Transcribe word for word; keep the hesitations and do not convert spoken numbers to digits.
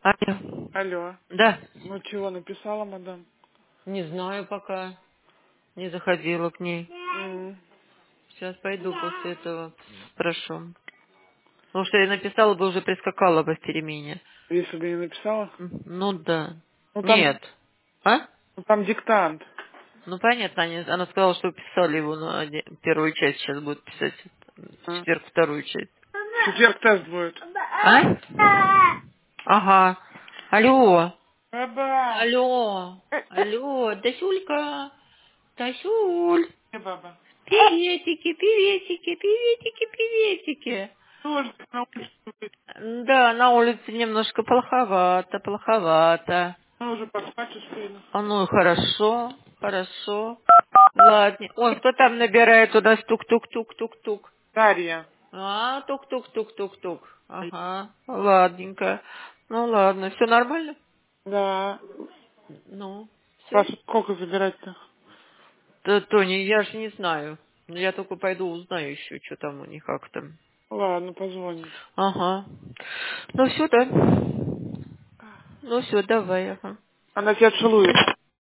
Алло. Алло. Да. Ну чего, написала мадам? Не знаю пока. Не заходила к ней. М. Сейчас пойду после этого спрошу. Потому что я написала бы, уже прискакала бы в перемене. Если бы не написала? М, Ну да. Ну там, Нет. А? ну, там диктант. Ну понятно, они- она сказала, что писали его на оде- первую часть, сейчас будет писать в А. четверг вторую часть. В четверг тест будет. А? Ага. Алло. Баба. Алло. Алло. Дасюлька. Дасюль. Где баба? Приветики, приветики, приветики, приветики. Тоже на улице. Да, на улице немножко плоховато, плоховато. Мы уже поспать успели. А ну и хорошо, хорошо. Ладно. Ой, кто там набирает у нас тук-тук-тук-тук-тук? Дарья. А, тук-тук-тук-тук-тук. Ага, ладненько. Ну ладно, все нормально? Да. Ну, все. Вас сколько забирать-то? Да, Тони, я же не знаю. Ну, я только пойду узнаю еще, что там у них, как там. Ладно, позвоним. Ага. Ну все, да. Ну все, давай, ага. Она тебя целует.